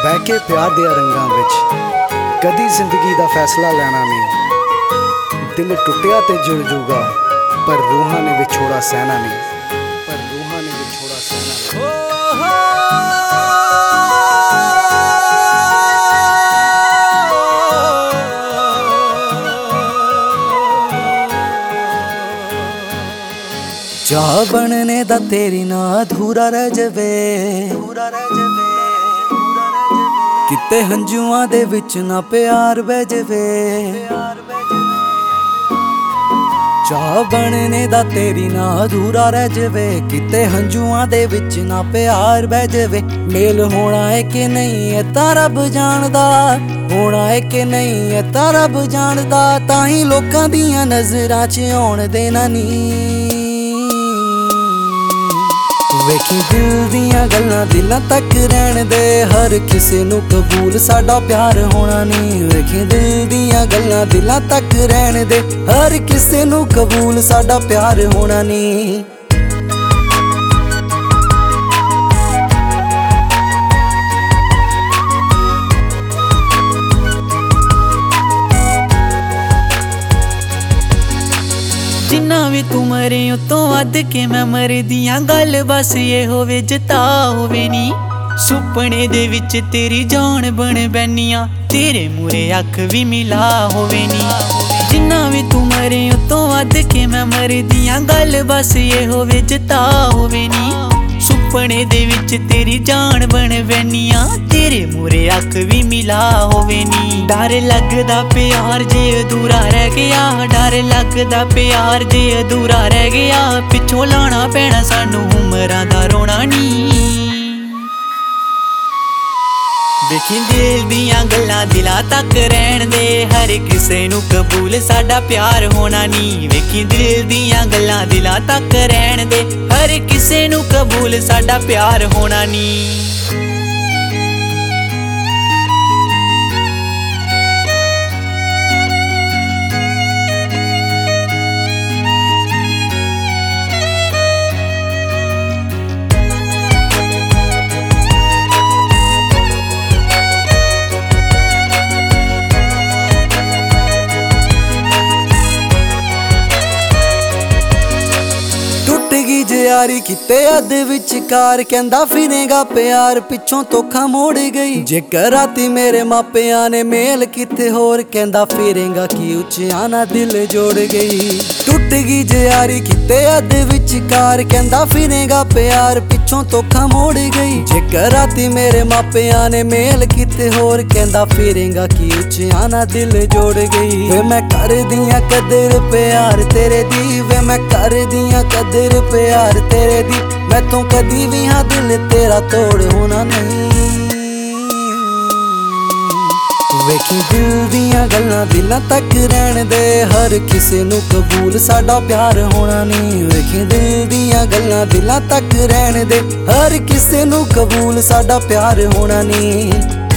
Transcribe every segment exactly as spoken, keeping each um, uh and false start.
ਬਹਿ ਕੇ ਪਿਆਰ ਦੇ ਰੰਗਾਂ ਵਿੱਚ ਕਦੀ ਜ਼ਿੰਦਗੀ ਦਾ ਫੈਸਲਾ ਲੈਣਾ ਨਹੀਂ। ਦਿਲ ਟੁੱਟਿਆ ਤੇ ਜੁੜ ਜੂਗਾ ਪਰ ਰੂਹਾਂ ਨੇ ਵਿਛੋੜਾ ਸਹਿਣਾ ਨਹੀਂ। ਪਰ ਰੂਹਾਂ ਨੇ ਵਿਛੋੜਾ ਸਹਿਣਾ ਨਹੀਂ। ਚਾਹ ਬਣਨੇ ਦਾ ਤੇਰੀ ਨਾ ਅਧੂਰਾ ਰਹਿ ਜਾਵੇ, ਕਿਤੇ ਹੰਝੂਆਂ ਦੇ ਵਿੱਚ ਨਾ ਪਿਆਰ ਬਹਿ ਜਾਵੇ। ਚਾਹ ਬਣਨੇ ਦਾ ਤੇਰੀ ਨਾ ਅਧੂਰਾ ਰਹਿ ਜਾਵੇ, ਕਿਤੇ ਹੰਝੂਆਂ ਦੇ ਵਿੱਚ ਨਾ ਪਿਆਰ ਬਹਿ ਜਾਵੇ। ਮੇਲ ਹੋਣਾ ਏ ਕਿ ਨਹੀਂ ਇਹ ਤਾਂ ਰੱਬ ਜਾਣਦਾ, ਹੋਣਾ ਏ ਕਿ ਨਹੀਂ ਇਹ ਤਾਂ ਰੱਬ ਜਾਣਦਾ। ਤਾਂ ਹੀ ਲੋਕਾਂ ਦੀਆਂ ਨਜ਼ਰਾਂ 'ਚ ਆਉਣ ਦੇਣਾ ਨੀ। ਵੇਖੀ ਦਿਲ ਦੀਆਂ ਗੱਲਾਂ ਦਿਲਾਂ ਤੱਕ ਰਹਿਣ ਦੇ, ਹਰ ਕਿਸੇ ਨੂੰ ਕਬੂਲ ਸਾਡਾ ਪਿਆਰ ਹੋਣਾ ਨਹੀਂ। ਵੇਖੀ ਦਿਲ ਦੀਆਂ ਗੱਲਾਂ ਦਿਲਾਂ ਤੱਕ ਰਹਿਣ ਦੇ, ਹਰ ਕਿਸੇ ਨੂੰ ਕਬੂਲ ਸਾਡਾ ਪਿਆਰ ਹੋਣਾ ਨਹੀਂ। ਜਿੰਨਾ ਵੀ ਤੂੰ ਮਰੇ ਉਤੋਂ ਵੱਧ ਕੇ ਮੈਂ ਮਰਦੀਆਂ, ਗੱਲ ਬਸ ਇਹ ਹੋਵੇ ਜਿਤਾ ਹੋਵੇ ਨੀ। ਸੁਪਨੇ ਦੇ ਵਿੱਚ ਤੇਰੀ ਜਾਨ ਬਣ ਬੈਨੀਆਂ, ਤੇਰੇ ਮੂਰੇ ਅੱਖ ਵੀ ਮਿਲਾ ਹੋਵੇ ਨੀ। ਜਿੰਨਾ ਵੀ ਤੂੰ ਮਰੇ ਉਤੋਂ ਵੱਧ ਕੇ ਮੈਂ ਮਰਦੀਆਂ, ਗੱਲ ਬਸ ਇਹ ਹੋਵੇ ਜਿਤਾ ਹੋਵੇ ਨੀ। ਸੁਪਨੇ ਦੇ ਵਿੱਚ ਤੇਰੀ ਜਾਨ ਬਣ ਬੈਨੀਆਂ, ਤੇਰੇ ਮੂਰੇ ਅੱਖ ਵੀ ਮਿਲਾ ਹੋਵੇ ਨੀ। ਡਰ ਲੱਗਦਾ ਪਿਆਰ ਜੇ ਅਧੂਰਾ ਰਹਿ ਗਿਆ, ਡਰ ਲੱਗਦਾ ਪਿਆਰ ਜੇ ਅਧੂਰਾ ਰਹਿ ਗਿਆ। ਪਿੱਛੋਂ ਲਾਣਾ ਪੈਣਾ ਸਾਨੂੰ ਉਮਰਾਂ ਦਾ ਰੋਣਾ ਨੀ। ਵੇਖੀ ਦਿਲ ਦੀਆਂ ਗੱਲਾਂ ਦਿਲਾਂ ਤੱਕ ਰਹਿਣ ਦੇ, ਹਰ ਕਿਸੇ ਨੂੰ ਕਬੂਲ ਸਾਡਾ ਪਿਆਰ ਹੋਣਾ ਨੀ। ਵੇਖੀ ਦਿਲ ਦੀਆਂ ਗੱਲਾਂ ਦਿਲਾਂ ਤੱਕ ਰਹਿਣ ਦੇ, ਹਰ ਕਿਸੇ ਨੂੰ ਕਬੂਲ ਸਾਡਾ ਪਿਆਰ ਹੋਣਾ ਨੀ। ਯਾਰੀ ਕਿਤੇ ਅੱਧ ਵਿਚਕਾਰ ਕਹਿੰਦਾ ਫਿਰੇਗਾ ਪਿਆਰ, ਪਿੱਛੋਂ ਧੋਖਾ ਮੋੜ ਗਈ। ਜੇਕਰ ਰਾਤੀ ਮੇਰੇ ਮਾਪਿਆਂ ਨੇ ਮੇਲ ਕਿਤੇ ਹੋਰ, ਕਹਿੰਦਾ ਫਿਰੇਗਾ ਕੀ ਉੱਚਿਆਂ ਨਾ ਦਿਲ ਜੋੜ ਗਈ। ਟੁੱਟ ਗਈ ਜੇ ਯਾਰੀ ਕਿਤੇ ਅੱਧ ਵਿਚਕਾਰ ਕਹਿੰਦਾ ਫਿਰੇਗਾ ਪਿਆਰ, ਪਿੱਛੋਂ ਧੋਖਾ ਮੋੜ ਗਈ। ਜੇਕਰ ਰਾਤੀ ਮੇਰੇ ਮਾਪਿਆਂ ਨੇ ਮੇਲ ਕਿਤੇ ਹੋਰ, ਕਹਿੰਦਾ ਫਿਰੇਗਾ ਕੀ ਉੱਚਿਆਂ ਨਾ ਦਿਲ ਜੋੜ ਗਈ। ਵੇ ਮੈਂ ਕਰਦੀਆਂ ਕਦਰ ਪਿਆਰ ਤੇਰੇ ਦੀ, ਵੇ ਮੈਂ ਕਰਦੀਆਂ ਕਦਰ ਪਿਆਰ ਤੇਰੇ ਦੀ। ਮੈਥੋਂ ਕਦੀ ਵੀ ਹਾਂ ਦਿਲ ਤੇਰਾ ਤੋੜ ਹੋਣਾ ਨਹੀਂ। ਵੇਖੀ ਦਿਲ ਦੀਆਂ ਗੱਲਾਂ ਦਿਲਾਂ ਤੱਕ ਰਹਿਣ ਦੇ, ਹਰ ਕਿਸੇ ਨੂੰ ਕਬੂਲ ਸਾਡਾ ਪਿਆਰ ਹੋਣਾ ਨਹੀਂ। ਵੇਖੀ ਦਿਲ ਦੀਆਂ ਗੱਲਾਂ ਦਿਲਾਂ ਤੱਕ ਰਹਿਣ ਦੇ, ਹਰ ਕਿਸੇ ਨੂੰ ਕਬੂਲ ਸਾਡਾ ਪਿਆਰ ਹੋਣਾ ਨਹੀਂ।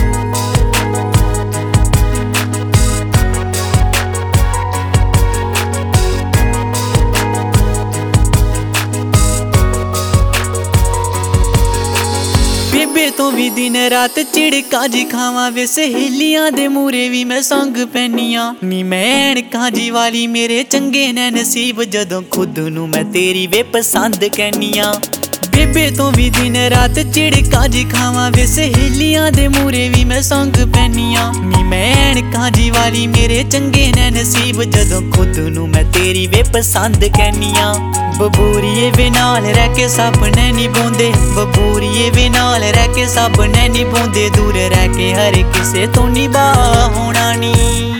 ਬੇਬੇ ਤੋਂ ਵੀ ਦਿਨ ਰਾਤ ਝਿੜਕਾਂ ਜੀ ਖਾਵਾਂ ਵੇ, ਸਹੇਲੀਆਂ ਦੇ ਮੂਰੇ ਵੀ ਮੈਂ ਸੰਗ ਪੈਨੀਆਂ ਨੀ। ਮੈਂ ਐਣਕਾਂ ਜੀ ਵਾਲੀ ਮੇਰੇ ਚੰਗੇ ਨੇ ਨਸੀਬ, ਜਦੋਂ ਖੁਦ ਨੂੰ ਮੈਂ ਤੇਰੀ ਵੇ ਪਸੰਦ ਕਹਿਨੀਆਂ। ਬੇਬੇ ਤੋਂ ਵੀ ਦਿਨ ਰਾਤ ਝਿੜਕਾਂ ਜੀ ਖਾਵਾਂ ਵੇ, ਸਹੇਲੀਆਂ ਦੇ ਮੂਰੇ ਵੀ ਮੈਂ ਸੰਗ ਪੈਨੀਆਂ ਨੀ। ਮੈਂ ਐਣਕਾਂ ਜੀ ਵਾਲੀ ਮੇਰੇ ਚੰਗੇ ਨੇ ਨਸੀਬ, ਜਦੋਂ ਖੁਦ ਨੂੰ ਮੈਂ ਤੇਰੀ ਵੇ ਪਸੰਦ ਕਹਿਨੀਆਂ। ਬਬੂਰੀਏ ਵੇ ਨਾਲ ਰਹਿ ਕੇ ਸੁਪਨੇ ਨੀ ਬੋਂਦੇ, ਬਬੂਰੀਏ ਵੇ ਨਾਲ ਰਹਿ ਕੇ ਸੁਪਨੇ ਨੀ ਬੋਂਦੇ। ਦੂਰ ਰਹਿ ਕੇ ਹਰ ਕਿਸੇ ਤੋਂ ਨਿਭਾ ਹੋਣਾ ਨੀ।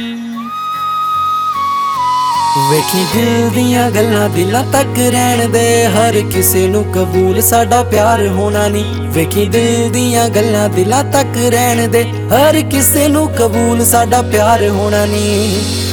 ਵੇਖੀ ਦਿਲ ਦੀਆਂ ਗੱਲਾਂ ਦਿਲਾਂ ਤੱਕ ਰਹਿਣ ਦੇ, ਹਰ ਕਿਸੇ ਨੂੰ ਕਬੂਲ ਸਾਡਾ ਪਿਆਰ ਹੋਣਾ ਨੀ। ਵੇਖੀ ਦਿਲ ਦੀਆਂ ਗੱਲਾਂ ਦਿਲਾਂ ਤੱਕ ਰਹਿਣ ਦੇ, ਹਰ ਕਿਸੇ ਨੂੰ ਕਬੂਲ ਸਾਡਾ ਪਿਆਰ ਹੋਣਾ ਨੀ।